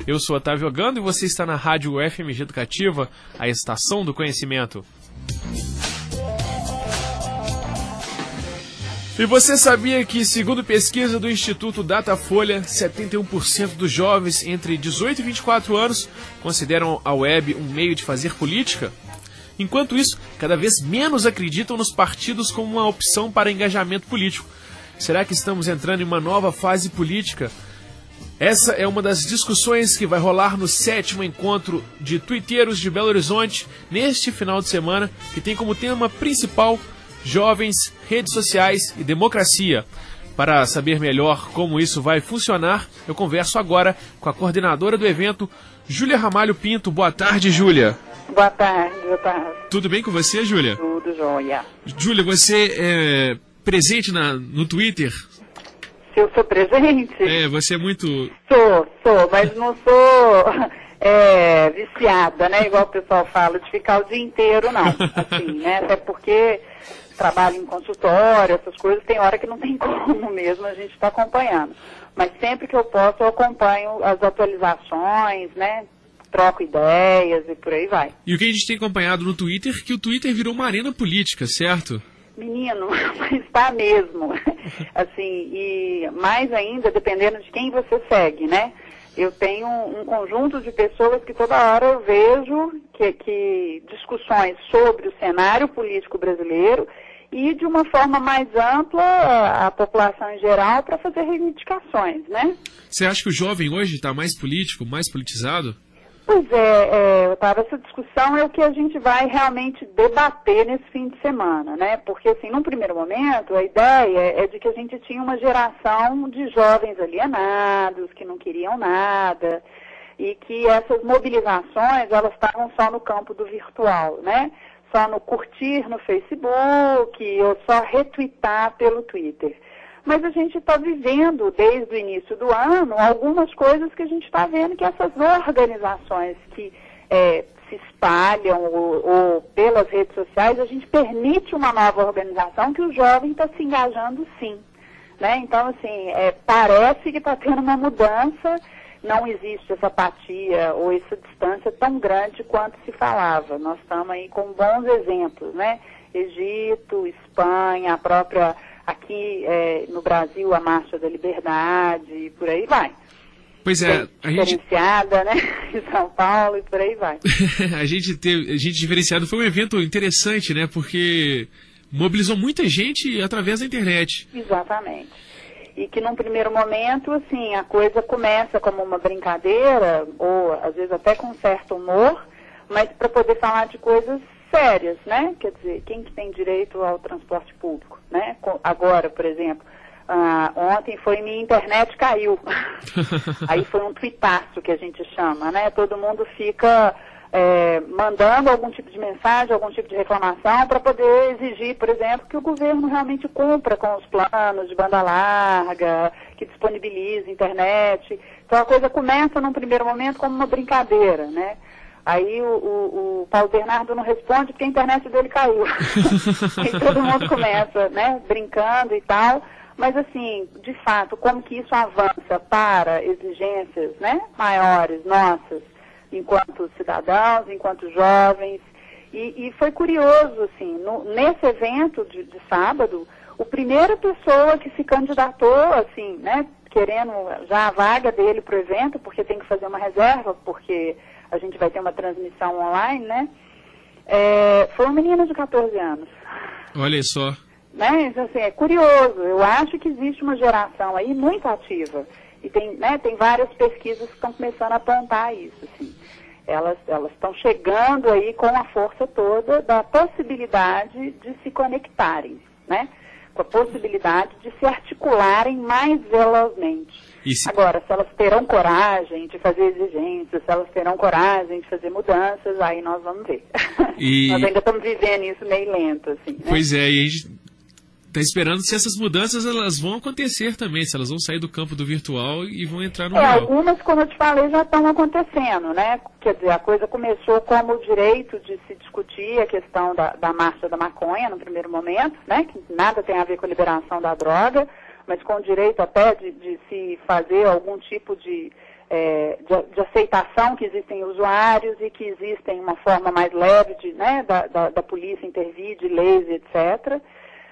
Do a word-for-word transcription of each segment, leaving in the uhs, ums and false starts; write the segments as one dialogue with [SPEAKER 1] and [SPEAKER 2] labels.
[SPEAKER 1] Eu sou Otávio Ogando e você está na Rádio F M G Educativa, a estação do conhecimento. E você sabia que, segundo pesquisa do Instituto Datafolha, setenta e um por cento dos jovens entre dezoito e vinte e quatro anos consideram a web um meio de fazer política? Enquanto isso, cada vez menos acreditam nos partidos como uma opção para engajamento político. Será que estamos entrando em uma nova fase política? Essa é uma das discussões que vai rolar no sétimo encontro de tuiteiros de Belo Horizonte neste final de semana, que tem como tema principal jovens, redes sociais e democracia. Para saber melhor como isso vai funcionar, eu converso agora com a coordenadora do evento, Júlia Ramalho Pinto. Boa tarde, Júlia.
[SPEAKER 2] Boa tarde, boa tarde.
[SPEAKER 1] Tudo bem com você, Júlia?
[SPEAKER 2] Tudo jóia.
[SPEAKER 1] Júlia, você é presente na, no Twitter?
[SPEAKER 2] Se eu sou presente?
[SPEAKER 1] É, você é muito...
[SPEAKER 2] Sou, sou, mas não sou é, viciada, né? Igual o pessoal fala, de ficar o dia inteiro, não. Assim, né? Até porque trabalho em consultório, essas coisas, tem hora que não tem como mesmo, a gente está acompanhando. Mas sempre que eu posso, eu acompanho as atualizações, né? Troco ideias e por aí vai.
[SPEAKER 1] E o que a gente tem acompanhado no Twitter, que o Twitter virou uma arena política, certo?
[SPEAKER 2] Menino, mas está mesmo. Assim, e mais ainda, dependendo de quem você segue, né? Eu tenho um, um conjunto de pessoas que toda hora eu vejo que, que discussões sobre o cenário político brasileiro e de uma forma mais ampla a, a população em geral para fazer reivindicações, né?
[SPEAKER 1] Você acha que o jovem hoje está mais político, mais politizado?
[SPEAKER 2] Pois é, é, Otávio, essa discussão é o que a gente vai realmente debater nesse fim de semana, né? Porque, assim, num primeiro momento, a ideia é de que a gente tinha uma geração de jovens alienados, que não queriam nada, e que essas mobilizações, elas estavam só no campo do virtual, né? Só no curtir no Facebook, ou só retweetar pelo Twitter. Mas a gente está vivendo, desde o início do ano, algumas coisas que a gente está vendo que essas organizações que é, se espalham ou, ou pelas redes sociais, a gente permite uma nova organização que o jovem está se engajando sim. Né? Então, assim, é, parece que está tendo uma mudança, não existe essa apatia ou essa distância tão grande quanto se falava. Nós estamos aí com bons exemplos, né? Egito, Espanha, a própria... Aqui é, no Brasil, a Marcha da Liberdade, e por aí vai.
[SPEAKER 1] Pois é, a gente...
[SPEAKER 2] Diferenciada, né? Em São Paulo, e por aí vai.
[SPEAKER 1] a gente teve, a gente diferenciado foi um evento interessante, né? Porque mobilizou muita gente através da internet.
[SPEAKER 2] Exatamente. E que num primeiro momento, assim, a coisa começa como uma brincadeira, ou às vezes até com certo humor, mas para poder falar de coisas sérias, né? Quer dizer, quem que tem direito ao transporte público, né? Agora, por exemplo, ah, ontem foi minha internet caiu. Aí foi um tuitaço que a gente chama, né? Todo mundo fica é, mandando algum tipo de mensagem, algum tipo de reclamação para poder exigir, por exemplo, que o governo realmente cumpra com os planos de banda larga, que disponibilize internet. Então a coisa começa num primeiro momento como uma brincadeira, né? Aí o, o, o Paulo Bernardo não responde porque a internet dele caiu. E todo mundo começa, né, brincando e tal. Mas, assim, de fato, como que isso avança para exigências, né, maiores nossas, enquanto cidadãos, enquanto jovens. E, e foi curioso, assim, no, nesse evento de, de sábado, a primeira pessoa que se candidatou, assim, né, querendo já a vaga dele para o evento, porque tem que fazer uma reserva, porque... a gente vai ter uma transmissão online, né? É, foi uma menina de catorze anos.
[SPEAKER 1] Olha só.
[SPEAKER 2] Né? Então, assim, é curioso. Eu acho que existe uma geração aí muito ativa. E tem, né, tem várias pesquisas que estão começando a apontar isso, assim. Elas elas estão chegando aí com a força toda da possibilidade de se conectarem, né? Com a possibilidade de se articularem mais velozmente. Se... Agora, se elas terão coragem de fazer exigências, se elas terão coragem de fazer mudanças, aí nós vamos ver. E... nós ainda estamos vivendo isso meio lento, assim, né?
[SPEAKER 1] Pois é, e a gente está esperando se essas mudanças elas vão acontecer também, se elas vão sair do campo do virtual e vão entrar no
[SPEAKER 2] é,
[SPEAKER 1] real.
[SPEAKER 2] Algumas, como eu te falei, já estão acontecendo, né? Quer dizer, a coisa começou como o direito de se discutir a questão da, da marcha da maconha no primeiro momento, né? Que nada tem a ver com a liberação da droga, mas com o direito até de, de se fazer algum tipo de é, de, de aceitação que existem usuários e que existem uma forma mais leve de, né, da, da, da polícia intervir, de leis, etcétera.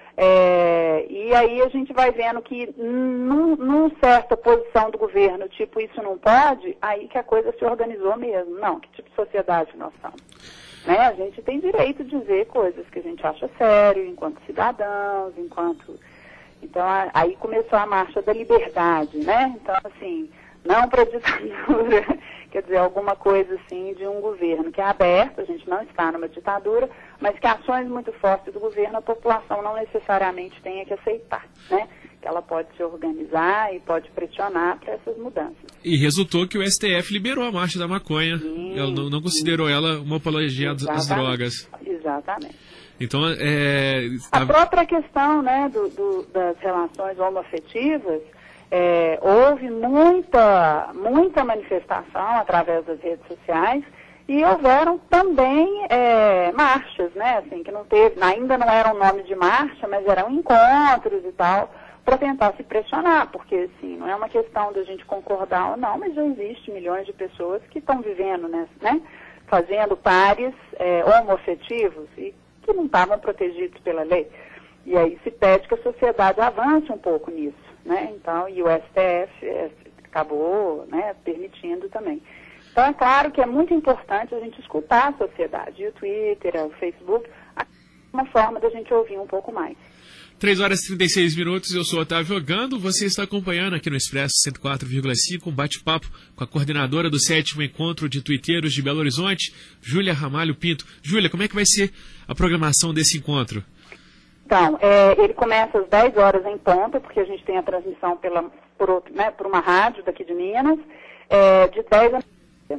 [SPEAKER 2] É, e aí a gente vai vendo que num, num certa posição do governo, tipo, isso não pode, aí que a coisa se organizou mesmo. Não, que tipo de sociedade nós estamos? Né? A gente tem direito de dizer coisas que a gente acha sério, enquanto cidadãos, enquanto... Então, a, aí começou a marcha da liberdade, né? Então, assim, não para ditadura, quer dizer, alguma coisa assim de um governo que é aberto, a gente não está numa ditadura, mas que ações muito fortes do governo a população não necessariamente tenha que aceitar, né? Que ela pode se organizar e pode pressionar para essas mudanças.
[SPEAKER 1] E resultou que o S T F liberou a marcha da maconha. Sim, ela não, não considerou sim. ela uma apologia às drogas.
[SPEAKER 2] Exatamente.
[SPEAKER 1] Então, é...
[SPEAKER 2] A própria questão, né, do, do, das relações homoafetivas, é, houve muita, muita manifestação através das redes sociais e houveram também é, marchas, né, assim, que não teve, ainda não era um nome de marcha, mas eram encontros e tal, para tentar se pressionar, porque, assim, não é uma questão da gente concordar ou não, mas já existe milhões de pessoas que estão vivendo, né, né fazendo pares é, homoafetivos e que não estavam protegidos pela lei. E aí se pede que a sociedade avance um pouco nisso, né? Então, e o S T F é, acabou, né, permitindo também. Então, é claro que é muito importante a gente escutar a sociedade. E o Twitter, o Facebook, é uma forma da gente ouvir um pouco mais.
[SPEAKER 1] três horas e trinta e seis minutos, eu sou Otávio Ogando, você está acompanhando aqui no Expresso cento e quatro vírgula cinco um bate-papo com a coordenadora do sétimo Encontro de Tuiteiros de Belo Horizonte, Júlia Ramalho Pinto. Júlia, como é que vai ser a programação desse encontro?
[SPEAKER 2] Então, é, ele começa às dez horas em ponto, porque a gente tem a transmissão pela, por, outro, né, por uma rádio daqui de Minas, é, de dez a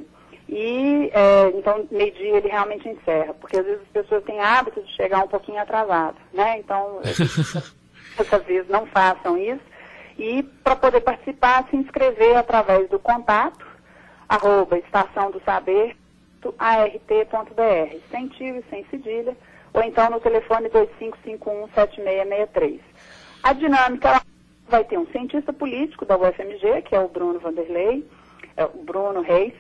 [SPEAKER 2] E, é, então, meio-dia ele realmente encerra, porque às vezes as pessoas têm hábito de chegar um pouquinho atrasado, né? Então, dessa vez não façam isso. E para poder participar, se inscrever através do contato, arroba estação do saber, art ponto br, sem tio e sem cedilha, ou então no telefone dois cinco cinco um sete seis seis três. A dinâmica vai ter um cientista político da U F M G, que é o Bruno Vanderlei, é o Bruno Reis.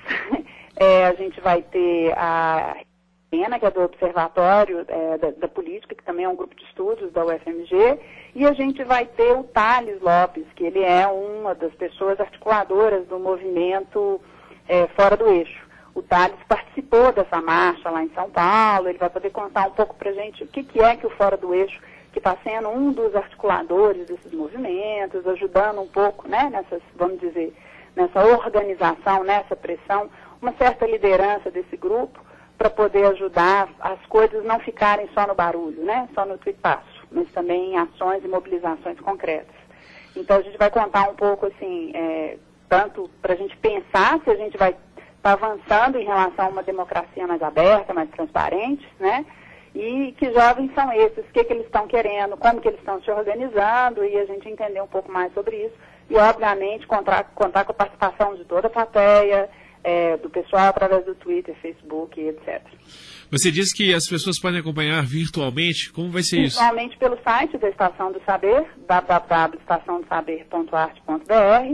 [SPEAKER 2] É, a gente vai ter a Helena, que é do Observatório é, da, da Política, que também é um grupo de estudos da U F M G, e a gente vai ter o Thales Lopes, que ele é uma das pessoas articuladoras do movimento é, Fora do Eixo. O Thales participou dessa marcha lá em São Paulo, ele vai poder contar um pouco pra gente o que, que é que o Fora do Eixo, que está sendo um dos articuladores desses movimentos, ajudando um pouco, né, nessas, vamos dizer, nessa organização, nessa pressão, uma certa liderança desse grupo para poder ajudar as coisas não ficarem só no barulho, né? Só no tuitaço, mas também em ações e mobilizações concretas. Então a gente vai contar um pouco assim, é, tanto para a gente pensar se a gente vai estar tá avançando em relação a uma democracia mais aberta, mais transparente, né? E que jovens são esses, o que, que eles estão querendo, como que eles estão se organizando e a gente entender um pouco mais sobre isso. E, obviamente, contar, contar com a participação de toda a plateia, é, do pessoal através do Twitter, Facebook, etcétera.
[SPEAKER 1] Você disse que as pessoas podem acompanhar virtualmente. Como vai ser isso?
[SPEAKER 2] Virtualmente pelo site da Estação do Saber, w w w ponto estação do saber ponto art ponto br.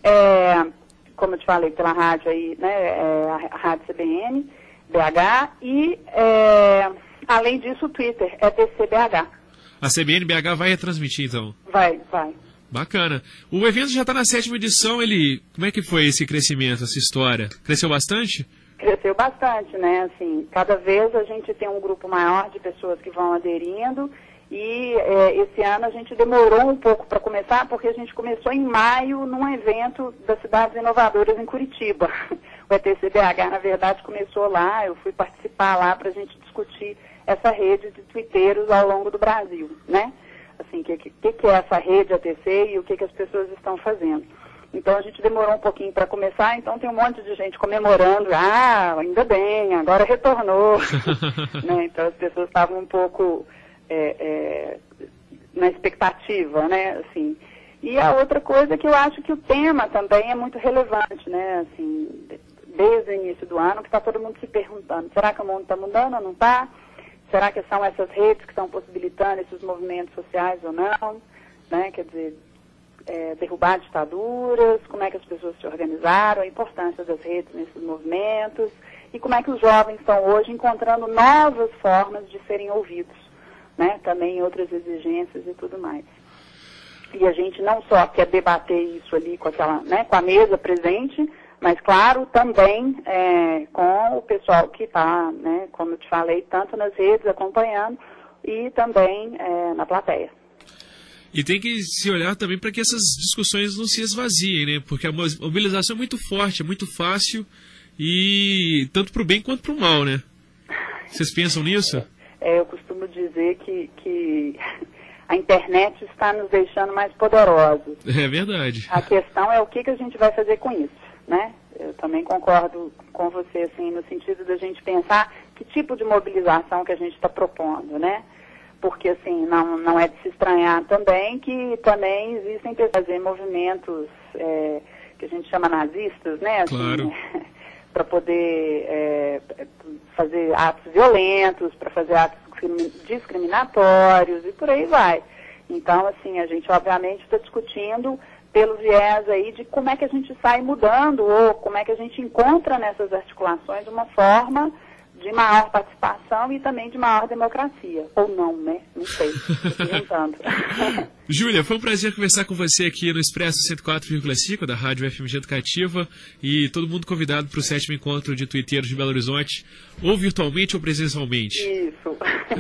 [SPEAKER 2] É, como eu te falei, pela rádio aí, né, é, a rádio C B N, B H. E, é, além disso, o Twitter é T C B H.
[SPEAKER 1] A C B N B H vai retransmitir, então?
[SPEAKER 2] Vai, vai.
[SPEAKER 1] Bacana. O evento já está na sétima edição, ele... Como é que foi esse crescimento, essa história? Cresceu bastante?
[SPEAKER 2] Cresceu bastante, né? Assim, cada vez a gente tem um grupo maior de pessoas que vão aderindo e é, esse ano a gente demorou um pouco para começar, porque a gente começou em maio num evento das Cidades Inovadoras em Curitiba. O E T C B H, na verdade, começou lá, eu fui participar lá para a gente discutir essa rede de tuiteiros ao longo do Brasil, né? Assim, o que, que, que é essa rede A T C e o que, que as pessoas estão fazendo. Então, a gente demorou um pouquinho para começar, então tem um monte de gente comemorando, ah, ainda bem, agora retornou. Né? Então, as pessoas estavam um pouco é, é, na expectativa, né, assim. E a outra coisa é que eu acho que o tema também é muito relevante, né, assim, desde o início do ano, que está todo mundo se perguntando, será que o mundo está mudando ou não está? Será que são essas redes que estão possibilitando esses movimentos sociais ou não? Né? Quer dizer, é, derrubar ditaduras, como é que as pessoas se organizaram, a importância das redes nesses movimentos e como é que os jovens estão hoje encontrando novas formas de serem ouvidos, né? Também outras exigências e tudo mais. E a gente não só quer debater isso ali com, aquela, né, com a mesa presente, mas, claro, também é, com o pessoal que está, né, como eu te falei, tanto nas redes acompanhando e também é, na plateia.
[SPEAKER 1] E tem que se olhar também para que essas discussões não se esvaziem, né? Porque a mobilização é muito forte, é muito fácil, e tanto para o bem quanto para o mal, né? Vocês pensam nisso?
[SPEAKER 2] É, eu costumo dizer que, que a internet está nos deixando mais poderosos.
[SPEAKER 1] É verdade.
[SPEAKER 2] A questão é o que, que a gente vai fazer com isso, né? Eu também concordo com você, assim, no sentido da gente pensar que tipo de mobilização que a gente está propondo, né? Porque, assim, não, não é de se estranhar também que também existem fazer movimentos é, que a gente chama nazistas, né? Assim,
[SPEAKER 1] claro.
[SPEAKER 2] Para poder é, fazer atos violentos, para fazer atos discriminatórios e por aí vai. Então, assim, a gente obviamente está discutindo pelo viés aí de como é que a gente sai mudando ou como é que a gente encontra nessas articulações uma forma de maior participação e também de maior democracia. Ou não, né? Não sei. Estou perguntando.
[SPEAKER 1] Júlia, foi um prazer conversar com você aqui no Expresso cento e quatro vírgula cinco da Rádio F M G Educativa e todo mundo convidado para o sétimo encontro de tuiteiros de Belo Horizonte, ou virtualmente ou presencialmente.
[SPEAKER 2] Isso.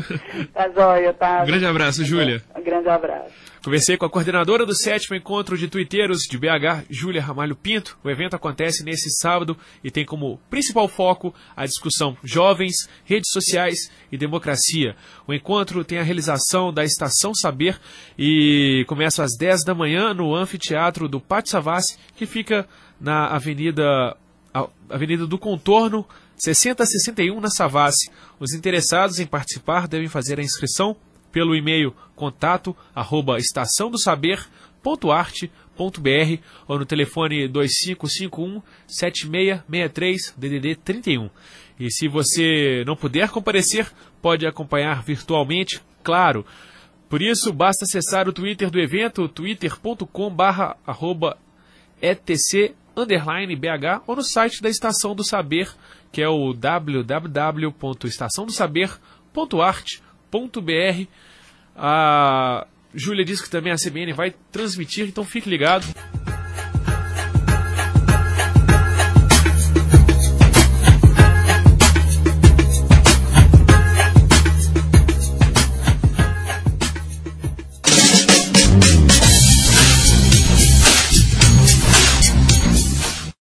[SPEAKER 2] Tá jóia, tá?
[SPEAKER 1] Um grande abraço, Júlia.
[SPEAKER 2] Um grande abraço.
[SPEAKER 1] Conversei com a coordenadora do sétimo encontro de tuiteiros de B H, Júlia Ramalho Pinto. O evento acontece nesse sábado e tem como principal foco a discussão jovens, redes sociais e democracia. O encontro tem a realização da Estação Saber e começa às dez da manhã no anfiteatro do Pátio Savassi, que fica na Avenida, Avenida do Contorno, sessenta sessenta e um, na Savassi. Os interessados em participar devem fazer a inscrição pelo e-mail contato arroba estação do saber ponto arte ponto br ou no telefone dois cinco cinco um, sete seis seis três, D D D trinta e um. E se você não puder comparecer, pode acompanhar virtualmente, claro. Por isso, basta acessar o Twitter do evento, twitter ponto com barra arroba etc underline bh, ou no site da Estação do Saber, que é o w w w ponto estação do saber ponto arte ponto br. A Júlia disse que também a C B N vai transmitir, então fique ligado.